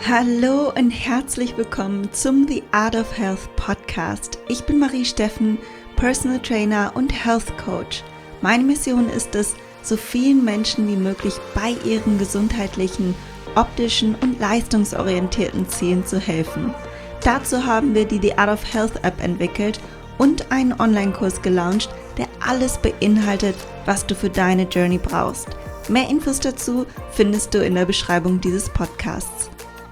Hallo und herzlich willkommen zum The Art of Health Podcast. Ich bin Marie Steffen, Personal Trainer und Health Coach. Meine Mission ist es, so vielen Menschen wie möglich bei ihren gesundheitlichen, optischen und leistungsorientierten Zielen zu helfen. Dazu haben wir die The Art of Health App entwickelt und einen Online-Kurs gelauncht, der alles beinhaltet, was du für deine Journey brauchst. Mehr Infos dazu findest du in der Beschreibung dieses Podcasts.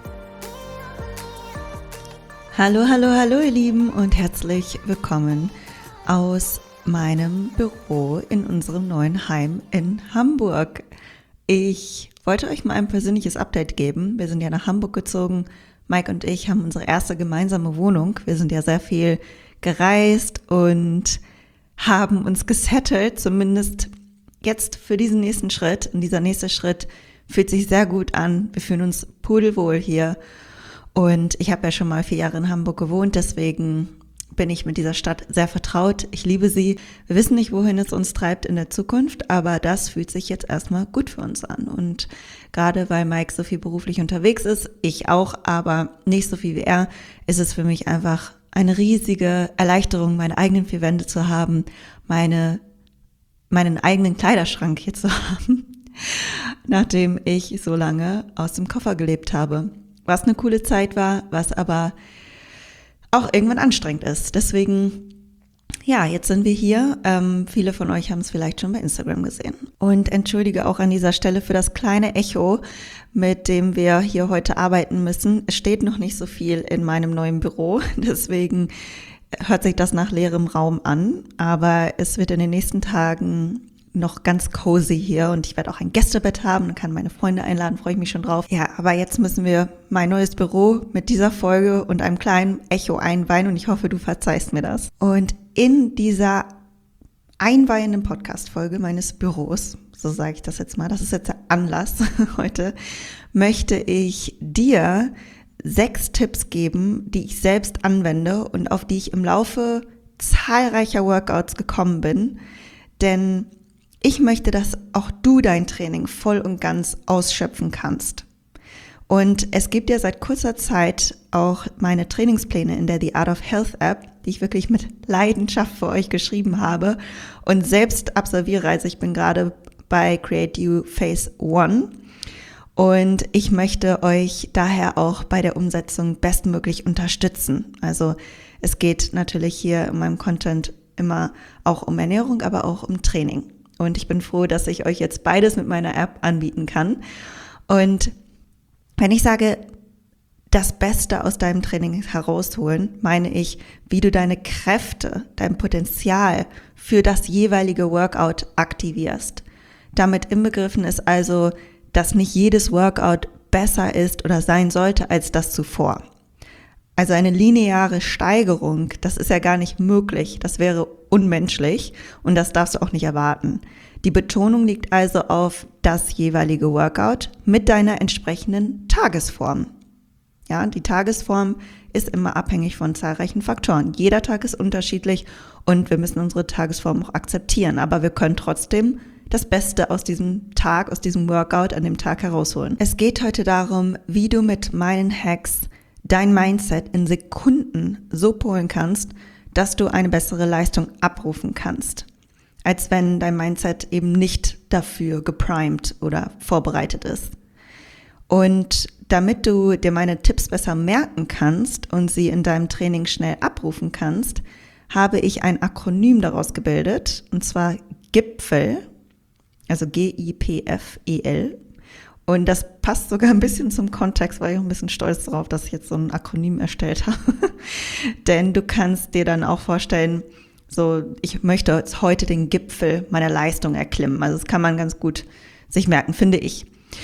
Hallo ihr Lieben und herzlich willkommen aus meinem Büro in unserem neuen Heim in Hamburg. Ich wollte euch mal ein persönliches Update geben. Wir sind ja nach Hamburg gezogen. Mike und ich haben unsere erste gemeinsame Wohnung. Wir sind ja sehr viel gereist und haben uns gesettelt, zumindest jetzt für diesen nächsten Schritt. Und dieser nächste Schritt fühlt sich sehr gut an. Wir fühlen uns pudelwohl hier. Und ich habe ja schon mal 4 Jahre in Hamburg gewohnt, deswegen bin ich mit dieser Stadt sehr vertraut. Ich liebe sie. Wir wissen nicht, wohin es uns treibt in der Zukunft, aber das fühlt sich jetzt erstmal gut für uns an. Und gerade weil Mike so viel beruflich unterwegs ist, ich auch, aber nicht so viel wie er, ist es für mich einfach eine riesige Erleichterung, meine eigenen 4 Wände zu haben, meinen eigenen Kleiderschrank hier zu haben, nachdem ich so lange aus dem Koffer gelebt habe. Was eine coole Zeit war, was aber auch irgendwann anstrengend ist. Deswegen, ja, jetzt sind wir hier. Viele von euch haben es vielleicht schon bei Instagram gesehen. Und entschuldige auch an dieser Stelle für das kleine Echo, mit dem wir hier heute arbeiten müssen. Es steht noch nicht so viel in meinem neuen Büro, deswegen hört sich das nach leerem Raum an. Aber es wird in den nächsten Tagen noch ganz cozy hier und ich werde auch ein Gästebett haben und kann meine Freunde einladen, freue ich mich schon drauf. Ja, aber jetzt müssen wir mein neues Büro mit dieser Folge und einem kleinen Echo einweihen und ich hoffe, du verzeihst mir das. Und in dieser einweihenden Podcast-Folge meines Büros, so sage ich das jetzt mal, das ist jetzt der Anlass heute, möchte ich dir 6 Tipps geben, die ich selbst anwende und auf die ich im Laufe zahlreicher Workouts gekommen bin, denn ich möchte, dass auch du dein Training voll und ganz ausschöpfen kannst. Und es gibt ja seit kurzer Zeit auch meine Trainingspläne in der The Art of Health App, die ich wirklich mit Leidenschaft für euch geschrieben habe und selbst absolviere. Also ich bin gerade bei Create You Phase 1 und ich möchte euch daher auch bei der Umsetzung bestmöglich unterstützen. Also es geht natürlich hier in meinem Content immer auch um Ernährung, aber auch um Training. Und ich bin froh, dass ich euch jetzt beides mit meiner App anbieten kann. Und wenn ich sage, das Beste aus deinem Training herausholen, meine ich, wie du deine Kräfte, dein Potenzial für das jeweilige Workout aktivierst. Damit inbegriffen ist also, dass nicht jedes Workout besser ist oder sein sollte als das zuvor. Also eine lineare Steigerung, das ist ja gar nicht möglich, das wäre unmenschlich und das darfst du auch nicht erwarten. Die Betonung liegt also auf das jeweilige Workout mit deiner entsprechenden Tagesform. Ja, die Tagesform ist immer abhängig von zahlreichen Faktoren. Jeder Tag ist unterschiedlich und wir müssen unsere Tagesform auch akzeptieren, aber wir können trotzdem das Beste aus diesem Tag, aus diesem Workout an dem Tag herausholen. Es geht heute darum, wie du mit meinen Hacks dein Mindset in Sekunden so polen kannst, dass du eine bessere Leistung abrufen kannst, als wenn dein Mindset eben nicht dafür geprimed oder vorbereitet ist. Und damit du dir meine Tipps besser merken kannst und sie in deinem Training schnell abrufen kannst, habe ich ein Akronym daraus gebildet, und zwar GIPFEL, also GIPFEL. Und das passt sogar ein bisschen zum Kontext, weil ich auch ein bisschen stolz darauf, dass ich jetzt so ein Akronym erstellt habe. Denn du kannst dir dann auch vorstellen, so, ich möchte jetzt heute den Gipfel meiner Leistung erklimmen. Also das kann man ganz gut sich merken, finde ich.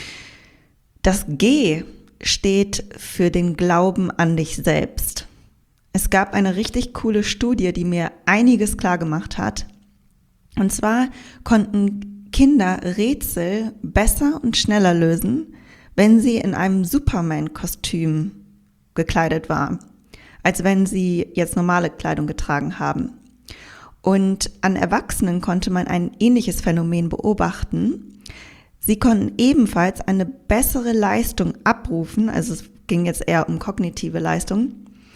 Das G steht für den Glauben an dich selbst. Es gab eine richtig coole Studie, die mir einiges klar gemacht hat. Und zwar konnten Kinder Rätsel besser und schneller lösen, wenn sie in einem Superman-Kostüm gekleidet waren, als wenn sie jetzt normale Kleidung getragen haben. Und an Erwachsenen konnte man ein ähnliches Phänomen beobachten. Sie konnten ebenfalls eine bessere Leistung abrufen, also es ging jetzt eher um kognitive Leistung,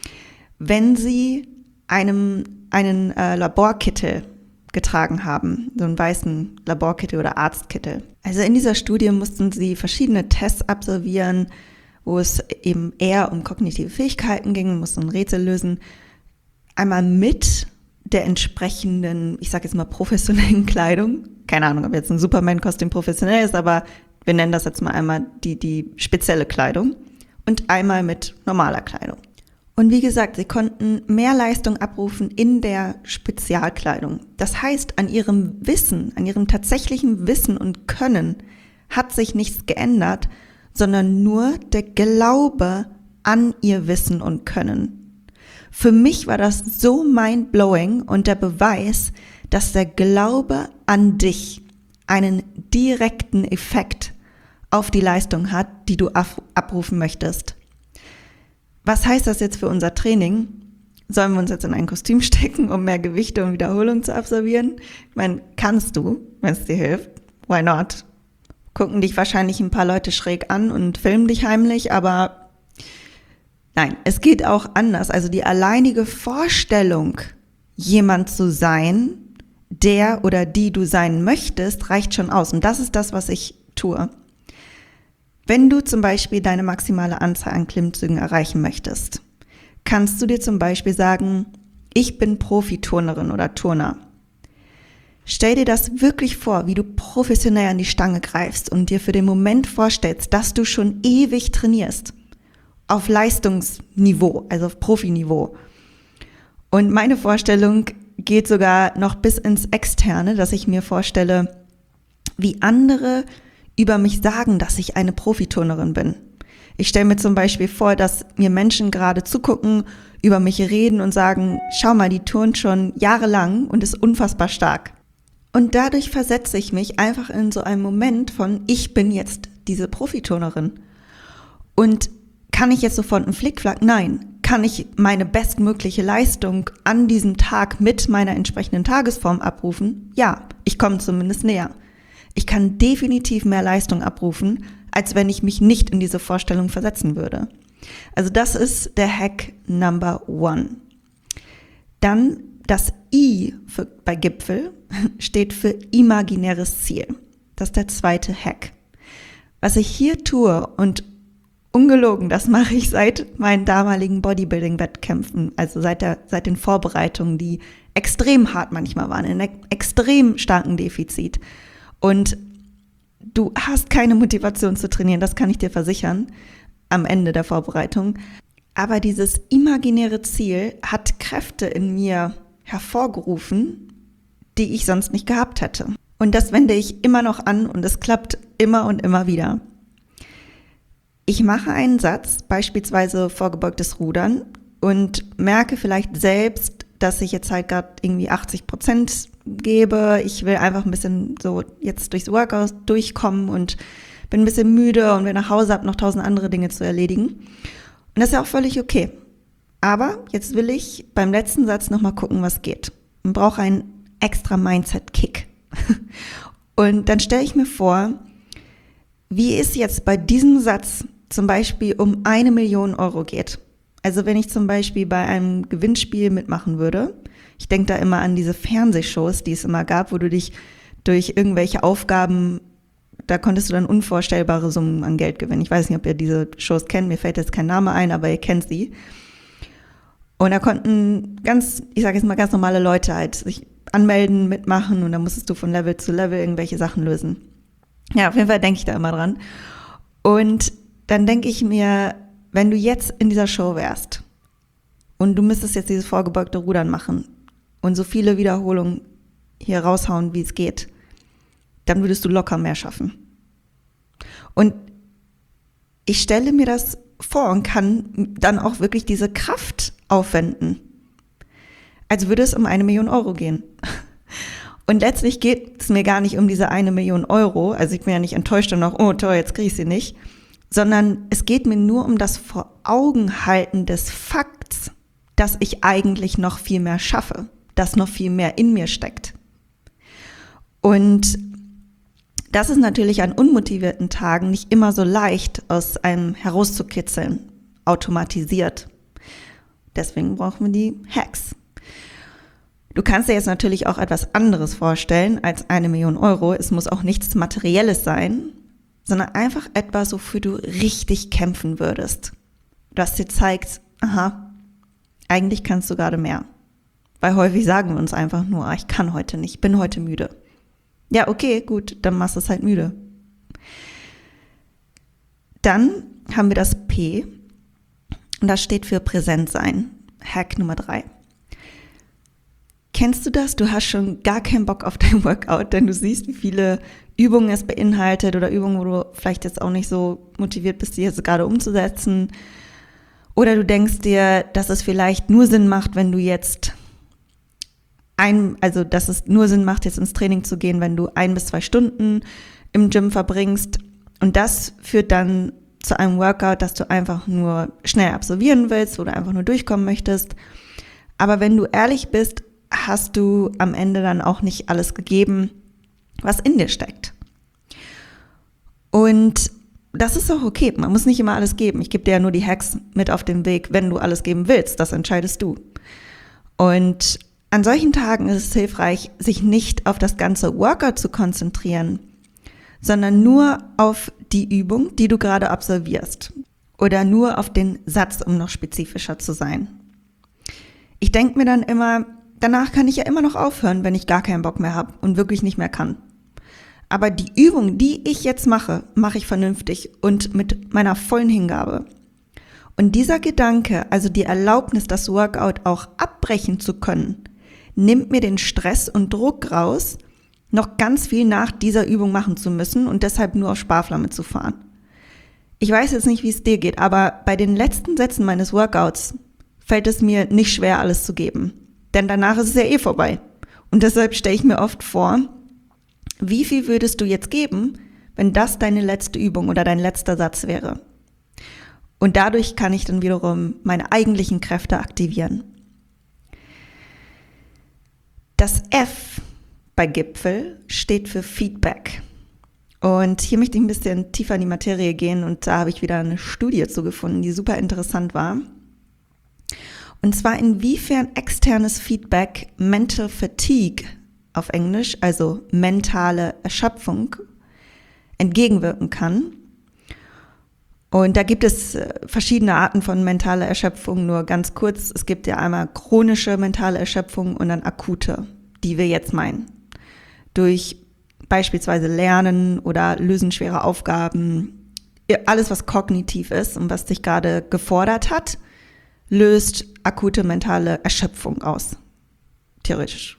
wenn sie einen Laborkittel getragen haben, so einen weißen Laborkittel oder Arztkittel. Also in dieser Studie mussten sie verschiedene Tests absolvieren, wo es eben eher um kognitive Fähigkeiten ging, mussten Rätsel lösen. Einmal mit der entsprechenden, ich sage jetzt mal professionellen Kleidung. Keine Ahnung, ob jetzt ein Superman-Kostüm professionell ist, aber wir nennen das jetzt mal einmal die spezielle Kleidung. Und einmal mit normaler Kleidung. Und wie gesagt, sie konnten mehr Leistung abrufen in der Spezialkleidung. Das heißt, an ihrem Wissen, an ihrem tatsächlichen Wissen und Können hat sich nichts geändert, sondern nur der Glaube an ihr Wissen und Können. Für mich war das so mind-blowing und der Beweis, dass der Glaube an dich einen direkten Effekt auf die Leistung hat, die du abrufen möchtest. Was heißt das jetzt für unser Training? Sollen wir uns jetzt in ein Kostüm stecken, um mehr Gewichte und Wiederholung zu absolvieren? Ich meine, kannst du, wenn es dir hilft. Why not? Gucken dich wahrscheinlich ein paar Leute schräg an und filmen dich heimlich, aber nein, es geht auch anders. Also die alleinige Vorstellung, jemand zu sein, der oder die du sein möchtest, reicht schon aus. Und das ist das, was ich tue. Wenn du zum Beispiel deine maximale Anzahl an Klimmzügen erreichen möchtest, kannst du dir zum Beispiel sagen, ich bin Profiturnerin oder Turner. Stell dir das wirklich vor, wie du professionell an die Stange greifst und dir für den Moment vorstellst, dass du schon ewig trainierst. Auf Leistungsniveau, also auf Profiniveau. Und meine Vorstellung geht sogar noch bis ins Externe, dass ich mir vorstelle, wie andere über mich sagen, dass ich eine Profiturnerin bin. Ich stelle mir zum Beispiel vor, dass mir Menschen gerade zugucken, über mich reden und sagen, schau mal, die turnt schon jahrelang und ist unfassbar stark. Und dadurch versetze ich mich einfach in so einen Moment von, ich bin jetzt diese Profiturnerin. Und kann ich jetzt sofort einen Flickflack? Nein. Kann ich meine bestmögliche Leistung an diesem Tag mit meiner entsprechenden Tagesform abrufen? Ja, ich komme zumindest näher. Ich kann definitiv mehr Leistung abrufen, als wenn ich mich nicht in diese Vorstellung versetzen würde. Also das ist der Hack Number 1. Dann das I bei Gipfel steht für imaginäres Ziel. Das ist der zweite Hack. Was ich hier tue und ungelogen, das mache ich seit meinen damaligen Bodybuilding-Wettkämpfen, also seit den Vorbereitungen, die extrem hart manchmal waren, in einem extrem starken Defizit. Und du hast keine Motivation zu trainieren, das kann ich dir versichern, am Ende der Vorbereitung. Aber dieses imaginäre Ziel hat Kräfte in mir hervorgerufen, die ich sonst nicht gehabt hätte. Und das wende ich immer noch an und es klappt immer und immer wieder. Ich mache einen Satz, beispielsweise vorgebeugtes Rudern, und merke vielleicht selbst, dass ich jetzt halt gerade irgendwie 80% gebe. Ich will einfach ein bisschen so jetzt durchs Workout durchkommen und bin ein bisschen müde und will nach Hause, habe noch 1000 andere Dinge zu erledigen. Und das ist ja auch völlig okay. Aber jetzt will ich beim letzten Satz nochmal gucken, was geht. Und brauche einen extra Mindset-Kick. Und dann stelle ich mir vor, wie es jetzt bei diesem Satz zum Beispiel um 1 Million Euro geht. Also wenn ich zum Beispiel bei einem Gewinnspiel mitmachen würde, ich denke da immer an diese Fernsehshows, die es immer gab, wo du dich durch irgendwelche Aufgaben, da konntest du dann unvorstellbare Summen an Geld gewinnen. Ich weiß nicht, ob ihr diese Shows kennt, mir fällt jetzt kein Name ein, aber ihr kennt sie. Und da konnten ganz normale Leute halt sich anmelden, mitmachen und dann musstest du von Level zu Level irgendwelche Sachen lösen. Ja, auf jeden Fall denke ich da immer dran. Und dann denke ich mir, wenn du jetzt in dieser Show wärst und du müsstest jetzt dieses vorgebeugte Rudern machen und so viele Wiederholungen hier raushauen, wie es geht, dann würdest du locker mehr schaffen. Und ich stelle mir das vor und kann dann auch wirklich diese Kraft aufwenden. Also würde es um 1 Million Euro gehen. Und letztlich geht es mir gar nicht um diese 1 Million Euro, also ich bin ja nicht enttäuscht und noch, oh toll, jetzt kriege ich sie nicht, sondern es geht mir nur um das Vor-Augen-Halten des Fakts, dass ich eigentlich noch viel mehr schaffe, dass noch viel mehr in mir steckt. Und das ist natürlich an unmotivierten Tagen nicht immer so leicht, aus einem herauszukitzeln, automatisiert. Deswegen brauchen wir die Hacks. Du kannst dir jetzt natürlich auch etwas anderes vorstellen als 1 Million Euro. Es muss auch nichts Materielles sein, sondern einfach etwas, wofür du richtig kämpfen würdest. Das dir zeigt, aha, eigentlich kannst du gerade mehr. Weil häufig sagen wir uns einfach nur, ich kann heute nicht, bin heute müde. Ja, okay, gut, dann machst du es halt müde. Dann haben wir das P und das steht für präsent sein. Hack Nummer 3. Kennst du das? Du hast schon gar keinen Bock auf dein Workout, denn du siehst, wie viele Übungen es beinhaltet oder Übungen, wo du vielleicht jetzt auch nicht so motiviert bist, die jetzt gerade umzusetzen. Oder du denkst dir, dass es vielleicht nur Sinn macht, wenn du jetzt dass es nur Sinn macht, jetzt ins Training zu gehen, wenn du 1 bis 2 Stunden im Gym verbringst. Und das führt dann zu einem Workout, das du einfach nur schnell absolvieren willst oder einfach nur durchkommen möchtest. Aber wenn du ehrlich bist, hast du am Ende dann auch nicht alles gegeben, was in dir steckt. Und das ist auch okay. Man muss nicht immer alles geben. Ich gebe dir ja nur die Hacks mit auf den Weg, wenn du alles geben willst. Das entscheidest du. Und an solchen Tagen ist es hilfreich, sich nicht auf das ganze Workout zu konzentrieren, sondern nur auf die Übung, die du gerade absolvierst. Oder nur auf den Satz, um noch spezifischer zu sein. Ich denke mir dann immer, danach kann ich ja immer noch aufhören, wenn ich gar keinen Bock mehr habe und wirklich nicht mehr kann. Aber die Übung, die ich jetzt mache, mache ich vernünftig und mit meiner vollen Hingabe. Und dieser Gedanke, also die Erlaubnis, das Workout auch abbrechen zu können, nimmt mir den Stress und Druck raus, noch ganz viel nach dieser Übung machen zu müssen und deshalb nur auf Sparflamme zu fahren. Ich weiß jetzt nicht, wie es dir geht, aber bei den letzten Sätzen meines Workouts fällt es mir nicht schwer, alles zu geben. Denn danach ist es ja vorbei. Und deshalb stelle ich mir oft vor, wie viel würdest du jetzt geben, wenn das deine letzte Übung oder dein letzter Satz wäre? Und dadurch kann ich dann wiederum meine eigentlichen Kräfte aktivieren. Das F bei Gipfel steht für Feedback. Und hier möchte ich ein bisschen tiefer in die Materie gehen und da habe ich wieder eine Studie zu gefunden, die super interessant war. Und zwar inwiefern externes Feedback Mental Fatigue auf Englisch, also mentale Erschöpfung, entgegenwirken kann. Und da gibt es verschiedene Arten von mentaler Erschöpfung, nur ganz kurz. Es gibt ja einmal chronische mentale Erschöpfung und dann akute, die wir jetzt meinen. Durch beispielsweise Lernen oder Lösen schwerer Aufgaben, alles was kognitiv ist und was dich gerade gefordert hat, löst akute mentale Erschöpfung aus, theoretisch.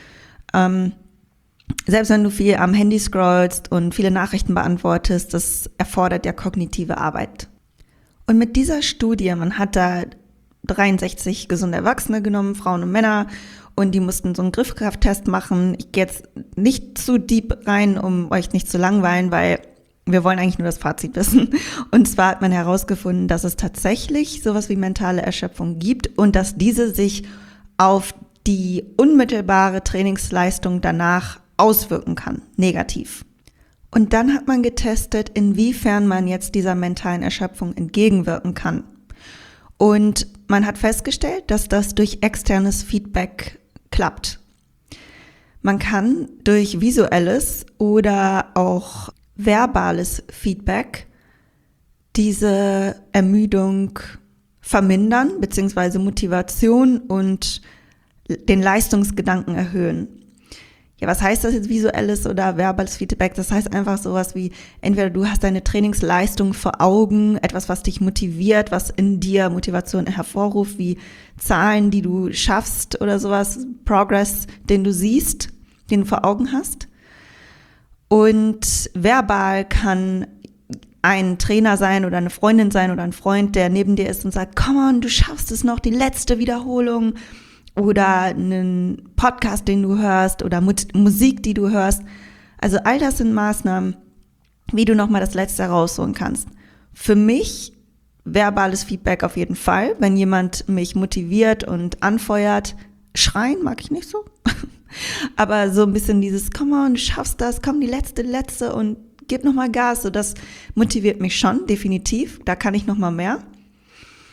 Selbst wenn du viel am Handy scrollst und viele Nachrichten beantwortest, das erfordert ja kognitive Arbeit. Und mit dieser Studie, man hat da 63 gesunde Erwachsene genommen, Frauen und Männer, und die mussten so einen Griffkrafttest machen. Ich gehe jetzt nicht zu deep rein, um euch nicht zu langweilen, weil wir wollen eigentlich nur das Fazit wissen. Und zwar hat man herausgefunden, dass es tatsächlich sowas wie mentale Erschöpfung gibt und dass diese sich auf die unmittelbare Trainingsleistung danach auswirken kann, negativ. Und dann hat man getestet, inwiefern man jetzt dieser mentalen Erschöpfung entgegenwirken kann. Und man hat festgestellt, dass das durch externes Feedback klappt. Man kann durch visuelles oder auch verbales Feedback diese Ermüdung vermindern, beziehungsweise Motivation und den Leistungsgedanken erhöhen. Ja, was heißt das jetzt visuelles oder verbales Feedback? Das heißt einfach sowas wie, entweder du hast deine Trainingsleistung vor Augen, etwas, was dich motiviert, was in dir Motivation hervorruft, wie Zahlen, die du schaffst oder sowas, Progress, den du siehst, den du vor Augen hast. Und verbal kann ein Trainer sein oder eine Freundin sein oder ein Freund, der neben dir ist und sagt, come on, du schaffst es noch, die letzte Wiederholung. Oder einen Podcast, den du hörst oder Musik, die du hörst. Also all das sind Maßnahmen, wie du nochmal das Letzte rausholen kannst. Für mich verbales Feedback auf jeden Fall, wenn jemand mich motiviert und anfeuert. Schreien mag ich nicht so, aber so ein bisschen dieses, komm on, du schaffst das, komm, die letzte und gib nochmal Gas. So, das motiviert mich schon, definitiv, da kann ich nochmal mehr.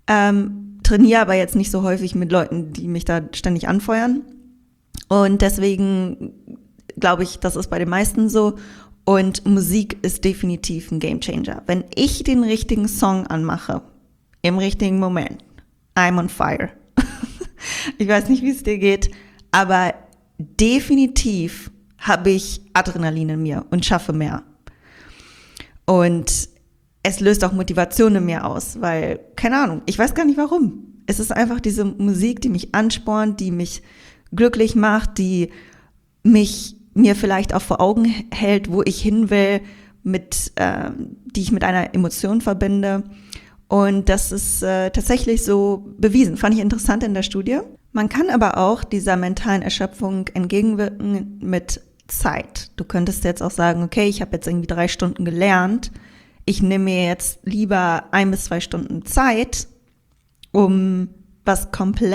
Trainiere aber jetzt nicht so häufig mit Leuten, die mich da ständig anfeuern. Und deswegen glaube ich, das ist bei den meisten so. Und Musik ist definitiv ein Gamechanger. Wenn ich den richtigen Song anmache, im richtigen Moment, I'm on fire. Ich weiß nicht, wie es dir geht, aber definitiv habe ich Adrenalin in mir und schaffe mehr. Und es löst auch Motivation in mir aus, weil, keine Ahnung, ich weiß gar nicht warum. Es ist einfach diese Musik, die mich anspornt, die mich glücklich macht, die mir vielleicht auch vor Augen hält, wo ich hin will, die ich mit einer Emotion verbinde. Und das ist tatsächlich so bewiesen. Fand ich interessant in der Studie. Man kann aber auch dieser mentalen Erschöpfung entgegenwirken mit Zeit. Du könntest jetzt auch sagen, okay, ich habe jetzt irgendwie 3 Stunden gelernt. Ich nehme mir jetzt lieber 1 bis 2 Stunden Zeit, um was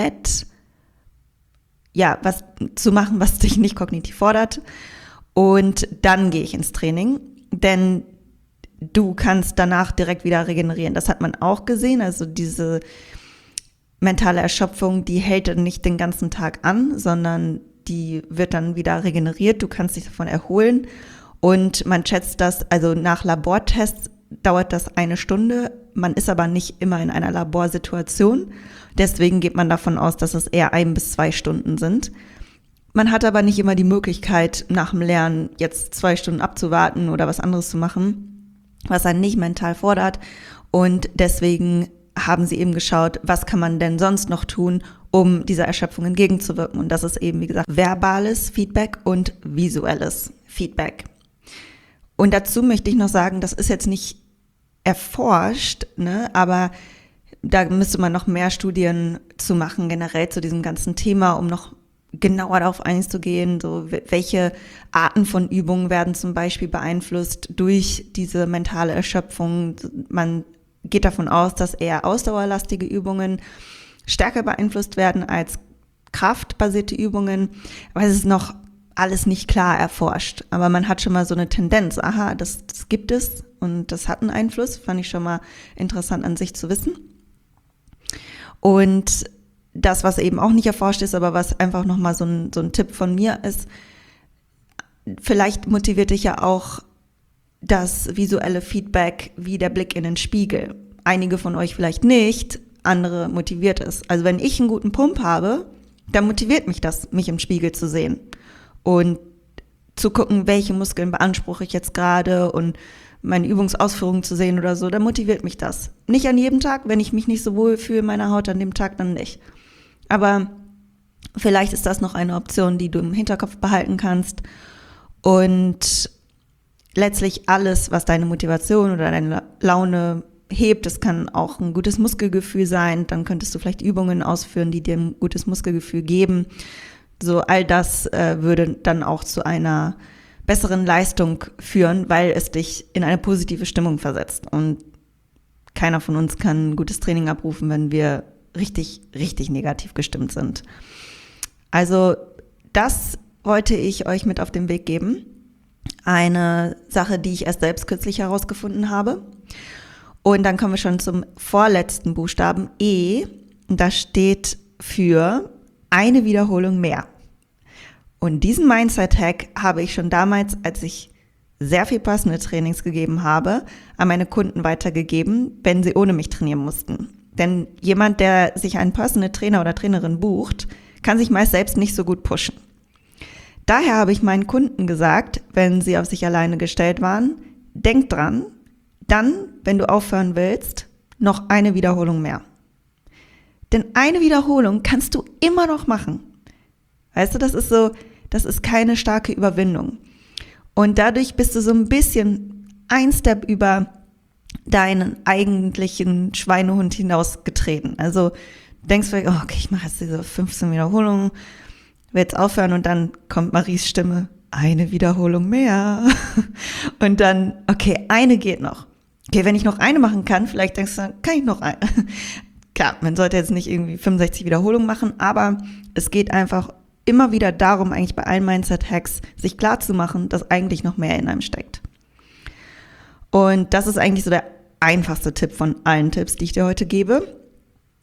zu machen, was dich nicht kognitiv fordert. Und dann gehe ich ins Training, denn du kannst danach direkt wieder regenerieren. Das hat man auch gesehen. Also diese mentale Erschöpfung, die hält dann nicht den ganzen Tag an, sondern die wird dann wieder regeneriert. Du kannst dich davon erholen. Und man schätzt das, also nach Labortests dauert das 1 Stunde. Man ist aber nicht immer in einer Laborsituation. Deswegen geht man davon aus, dass es eher 1 bis 2 Stunden sind. Man hat aber nicht immer die Möglichkeit, nach dem Lernen jetzt 2 Stunden abzuwarten oder was anderes zu machen, was einen nicht mental fordert. Und deswegen haben sie eben geschaut, was kann man denn sonst noch tun, um dieser Erschöpfung entgegenzuwirken. Und das ist eben, wie gesagt, verbales Feedback und visuelles Feedback. Und dazu möchte ich noch sagen, das ist jetzt nicht erforscht, ne, aber da müsste man noch mehr Studien zu machen, generell zu diesem ganzen Thema, um noch genauer darauf einzugehen, so welche Arten von Übungen werden zum Beispiel beeinflusst durch diese mentale Erschöpfung. Man geht davon aus, dass eher ausdauerlastige Übungen stärker beeinflusst werden als kraftbasierte Übungen, aber es ist noch alles nicht klar erforscht. Aber man hat schon mal so eine Tendenz, aha, das gibt es und das hat einen Einfluss, fand ich schon mal interessant an sich zu wissen. Und das, was eben auch nicht erforscht ist, aber was einfach nochmal so ein Tipp von mir ist, vielleicht motiviert dich ja auch das visuelle Feedback wie der Blick in den Spiegel. Einige von euch vielleicht nicht, andere motiviert es. Also wenn ich einen guten Pump habe, dann motiviert mich das, mich im Spiegel zu sehen und zu gucken, welche Muskeln beanspruche ich jetzt gerade und meine Übungsausführungen zu sehen oder so, dann motiviert mich das. Nicht an jedem Tag, wenn ich mich nicht so wohl fühle in meiner Haut, an dem Tag dann nicht. Aber vielleicht ist das noch eine Option, die du im Hinterkopf behalten kannst. Und letztlich alles, was deine Motivation oder deine Laune hebt, das kann auch ein gutes Muskelgefühl sein. Dann könntest du vielleicht Übungen ausführen, die dir ein gutes Muskelgefühl geben. So all das würde dann auch zu einer besseren Leistung führen, weil es dich in eine positive Stimmung versetzt. Und keiner von uns kann ein gutes Training abrufen, wenn wir richtig, richtig negativ gestimmt sind. Also das wollte ich euch mit auf den Weg geben. Eine Sache, die ich erst selbst kürzlich herausgefunden habe. Und dann kommen wir schon zum vorletzten Buchstaben E. Und das steht für eine Wiederholung mehr. Und diesen Mindset-Hack habe ich schon damals, als ich sehr viel Personal Trainings gegeben habe, an meine Kunden weitergegeben, wenn sie ohne mich trainieren mussten. Denn jemand, der sich einen Personal Trainer oder Trainerin bucht, kann sich meist selbst nicht so gut pushen. Daher habe ich meinen Kunden gesagt, wenn sie auf sich alleine gestellt waren, denk dran, dann, wenn du aufhören willst, noch eine Wiederholung mehr. Denn eine Wiederholung kannst du immer noch machen. Weißt du, das ist keine starke Überwindung. Und dadurch bist du so ein bisschen ein Step über deinen eigentlichen Schweinehund hinausgetreten. Also denkst du, oh, okay, ich mache jetzt diese 15 Wiederholungen, will jetzt aufhören und dann kommt Maries Stimme, eine Wiederholung mehr. Und dann, okay, eine geht noch. Okay, wenn ich noch eine machen kann, vielleicht denkst du, kann ich noch eine. Klar, man sollte jetzt nicht irgendwie 65 Wiederholungen machen, aber es geht einfach immer wieder darum, eigentlich bei allen Mindset-Hacks, sich klar zu machen, dass eigentlich noch mehr in einem steckt. Und das ist eigentlich so der einfachste Tipp von allen Tipps, die ich dir heute gebe.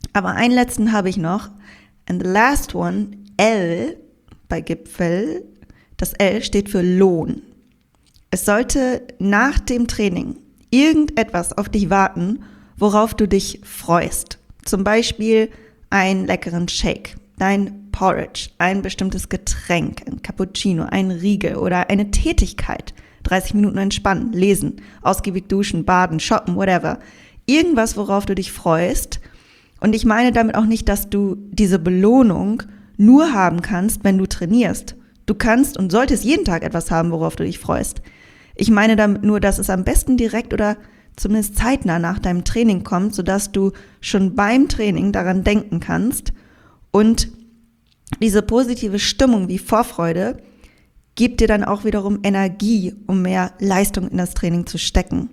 Aber einen letzten habe ich noch. And the last one, L bei Gipfel, das L steht für Lohn. Es sollte nach dem Training irgendetwas auf dich warten, worauf du dich freust. Zum Beispiel einen leckeren Shake, dein Porridge, ein bestimmtes Getränk, ein Cappuccino, ein Riegel oder eine Tätigkeit. 30 Minuten entspannen, lesen, ausgiebig duschen, baden, shoppen, whatever. Irgendwas, worauf du dich freust. Und ich meine damit auch nicht, dass du diese Belohnung nur haben kannst, wenn du trainierst. Du kannst und solltest jeden Tag etwas haben, worauf du dich freust. Ich meine damit nur, dass es am besten direkt oder zumindest zeitnah nach deinem Training kommt, sodass du schon beim Training daran denken kannst. Und diese positive Stimmung wie Vorfreude gibt dir dann auch wiederum Energie, um mehr Leistung in das Training zu stecken.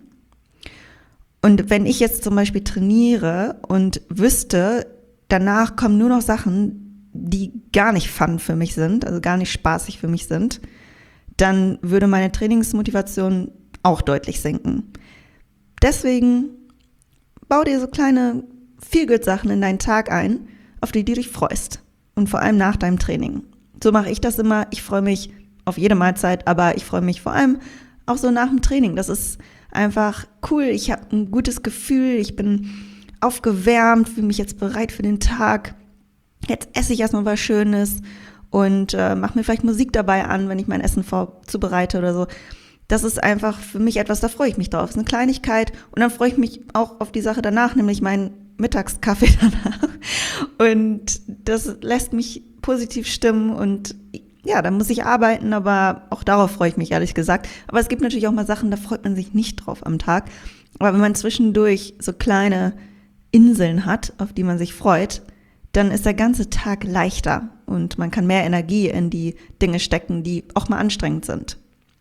Und wenn ich jetzt zum Beispiel trainiere und wüsste, danach kommen nur noch Sachen, die gar nicht fun für mich sind, also gar nicht spaßig für mich sind, dann würde meine Trainingsmotivation auch deutlich sinken. Deswegen bau dir so kleine Feel-Good-Sachen in deinen Tag ein, auf die du dich freust. Und vor allem nach deinem Training. So mache ich das immer. Ich freue mich auf jede Mahlzeit, aber ich freue mich vor allem auch so nach dem Training. Das ist einfach cool. Ich habe ein gutes Gefühl. Ich bin aufgewärmt, fühle mich jetzt bereit für den Tag. Jetzt esse ich erstmal was Schönes und mache mir vielleicht Musik dabei an, wenn ich mein Essen vorzubereite oder so. Das ist einfach für mich etwas, da freue ich mich drauf. Das ist eine Kleinigkeit und dann freue ich mich auch auf die Sache danach, nämlich meinen Mittagskaffee danach. Und das lässt mich positiv stimmen und ja, da muss ich arbeiten, aber auch darauf freue ich mich, ehrlich gesagt. Aber es gibt natürlich auch mal Sachen, da freut man sich nicht drauf am Tag. Aber wenn man zwischendurch so kleine Inseln hat, auf die man sich freut, dann ist der ganze Tag leichter und man kann mehr Energie in die Dinge stecken, die auch mal anstrengend sind.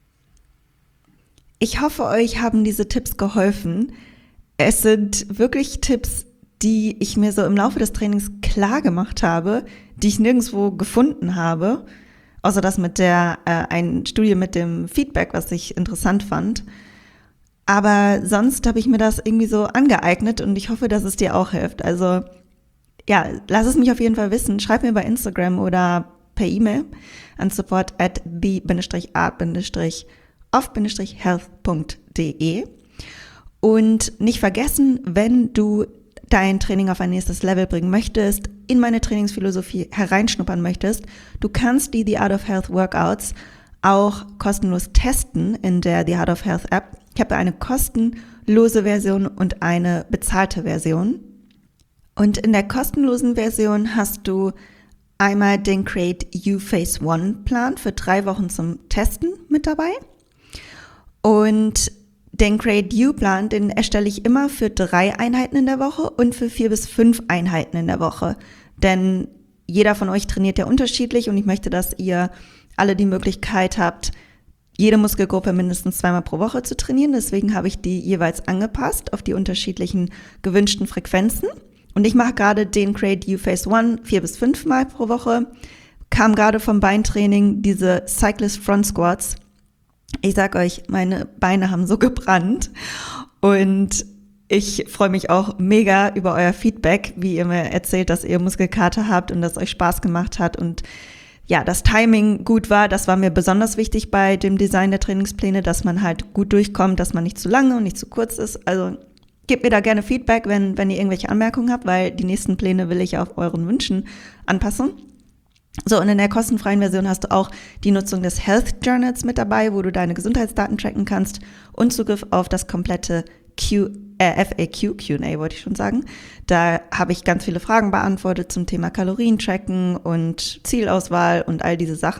Ich hoffe, euch haben diese Tipps geholfen. Es sind wirklich Tipps, die ich mir so im Laufe des Trainings klar gemacht habe, die ich nirgendwo gefunden habe, außer das mit eine Studie mit dem Feedback, was ich interessant fand. Aber sonst habe ich mir das irgendwie so angeeignet und ich hoffe, dass es dir auch hilft. Also ja, lass es mich auf jeden Fall wissen. Schreib mir bei Instagram oder per E-Mail an support@the-art-of-health.de. Und nicht vergessen, wenn du dein Training auf ein nächstes Level bringen möchtest, in meine Trainingsphilosophie hereinschnuppern möchtest, du kannst die The Art of Health Workouts auch kostenlos testen in der The Art of Health App. Ich habe eine kostenlose Version und eine bezahlte Version. Und in der kostenlosen Version hast du einmal den Create You Phase 1 Plan für 3 Wochen zum Testen mit dabei. Und den Create You Plan, den erstelle ich immer für 3 Einheiten in der Woche und für 4 bis 5 Einheiten in der Woche. Denn jeder von euch trainiert ja unterschiedlich und ich möchte, dass ihr alle die Möglichkeit habt, jede Muskelgruppe mindestens 2-mal pro Woche zu trainieren. Deswegen habe ich die jeweils angepasst auf die unterschiedlichen gewünschten Frequenzen. Und ich mache gerade den Create You Phase 1 4 bis 5 Mal pro Woche. Kam gerade vom Beintraining diese Cyclist Front Squats. Ich sag euch, meine Beine haben so gebrannt und ich freue mich auch mega über euer Feedback, wie ihr mir erzählt, dass ihr Muskelkater habt und dass es euch Spaß gemacht hat und ja, das Timing gut war. Das war mir besonders wichtig bei dem Design der Trainingspläne, dass man halt gut durchkommt, dass man nicht zu lange und nicht zu kurz ist. Also gebt mir da gerne Feedback, wenn ihr irgendwelche Anmerkungen habt, weil die nächsten Pläne will ich auf euren Wünschen anpassen. So, und in der kostenfreien Version hast du auch die Nutzung des Health Journals mit dabei, wo du deine Gesundheitsdaten tracken kannst und Zugriff auf das komplette FAQ, Q&A wollte ich schon sagen. Da habe ich ganz viele Fragen beantwortet zum Thema Kalorientracken und Zielauswahl und all diese Sachen.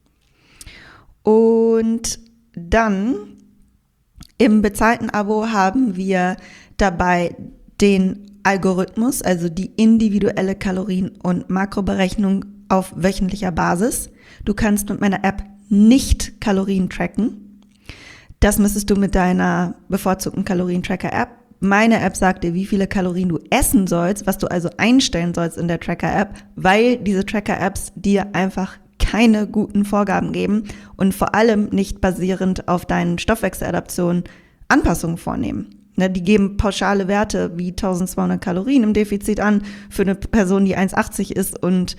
Und dann im bezahlten Abo haben wir dabei den Algorithmus, also die individuelle Kalorien- und Makroberechnung auf wöchentlicher Basis. Du kannst mit meiner App nicht Kalorien tracken. Das müsstest du mit deiner bevorzugten Kalorientracker-App. Meine App sagt dir, wie viele Kalorien du essen sollst, was du also einstellen sollst in der Tracker-App, weil diese Tracker-Apps dir einfach keine guten Vorgaben geben und vor allem nicht basierend auf deinen Stoffwechseladaptionen Anpassungen vornehmen. Die geben pauschale Werte wie 1200 Kalorien im Defizit an für eine Person, die 1,80 ist und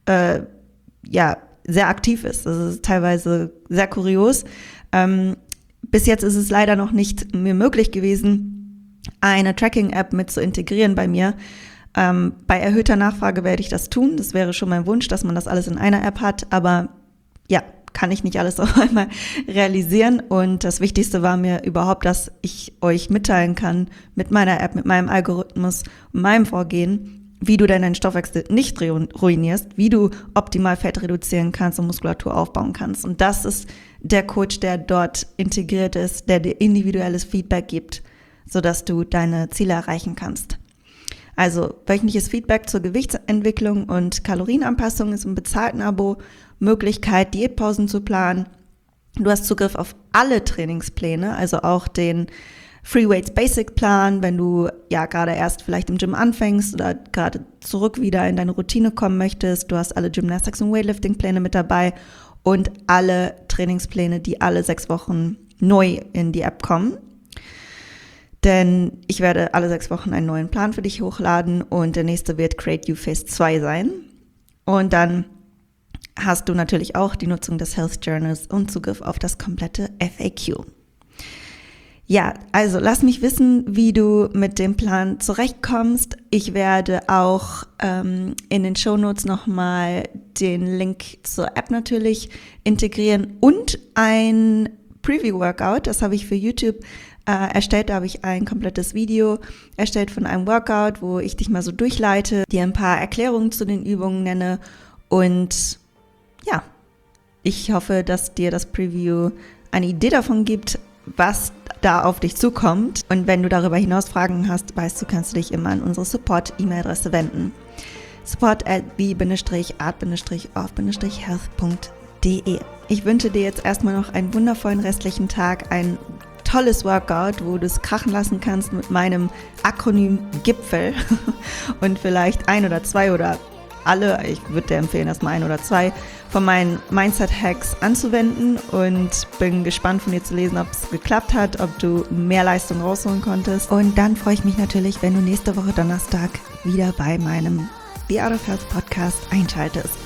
sehr aktiv ist. Das ist teilweise sehr kurios. Bis jetzt ist es leider noch nicht mir möglich gewesen, eine Tracking-App mit zu integrieren bei mir. Bei erhöhter Nachfrage werde ich das tun. Das wäre schon mein Wunsch, dass man das alles in einer App hat. Aber ja, kann ich nicht alles auf einmal realisieren. Und das Wichtigste war mir überhaupt, dass ich euch mitteilen kann mit meiner App, mit meinem Algorithmus und meinem Vorgehen, wie du deinen Stoffwechsel nicht ruinierst, wie du optimal Fett reduzieren kannst und Muskulatur aufbauen kannst. Und das ist der Coach, der dort integriert ist, der dir individuelles Feedback gibt, sodass du deine Ziele erreichen kannst. Also wöchentliches Feedback zur Gewichtsentwicklung und Kalorienanpassung ist im bezahlten Abo, Möglichkeit, Diätpausen zu planen. Du hast Zugriff auf alle Trainingspläne, also auch den Free Weights Basic Plan, wenn du ja gerade erst vielleicht im Gym anfängst oder gerade zurück wieder in deine Routine kommen möchtest. Du hast alle Gymnastics- und Weightlifting-Pläne mit dabei und alle Trainingspläne, die alle 6 Wochen neu in die App kommen. Denn ich werde alle 6 Wochen einen neuen Plan für dich hochladen und der nächste wird Create You Phase 2 sein. Und dann hast du natürlich auch die Nutzung des Health Journals und Zugriff auf das komplette FAQ. Ja, also lass mich wissen, wie du mit dem Plan zurechtkommst. Ich werde auch in den Shownotes nochmal den Link zur App natürlich integrieren und ein Preview-Workout, das habe ich für YouTube erstellt. Da habe ich ein komplettes Video erstellt von einem Workout, wo ich dich mal so durchleite, dir ein paar Erklärungen zu den Übungen nenne und ja, ich hoffe, dass dir das Preview eine Idee davon gibt, was da auf dich zukommt. Und wenn du darüber hinaus Fragen hast, weißt du, kannst du dich immer an unsere Support-E-Mail-Adresse wenden. support@the-art-of-health.de. Ich wünsche dir jetzt erstmal noch einen wundervollen restlichen Tag, ein tolles Workout, wo du es krachen lassen kannst mit meinem Akronym GIPFEL und vielleicht 1 oder 2 oder alle, ich würde dir empfehlen, erstmal 1 oder 2 von meinen Mindset-Hacks anzuwenden und bin gespannt von dir zu lesen, ob es geklappt hat, ob du mehr Leistung rausholen konntest. Und dann freue ich mich natürlich, wenn du nächste Woche Donnerstag wieder bei meinem The Art of Health Podcast einschaltest.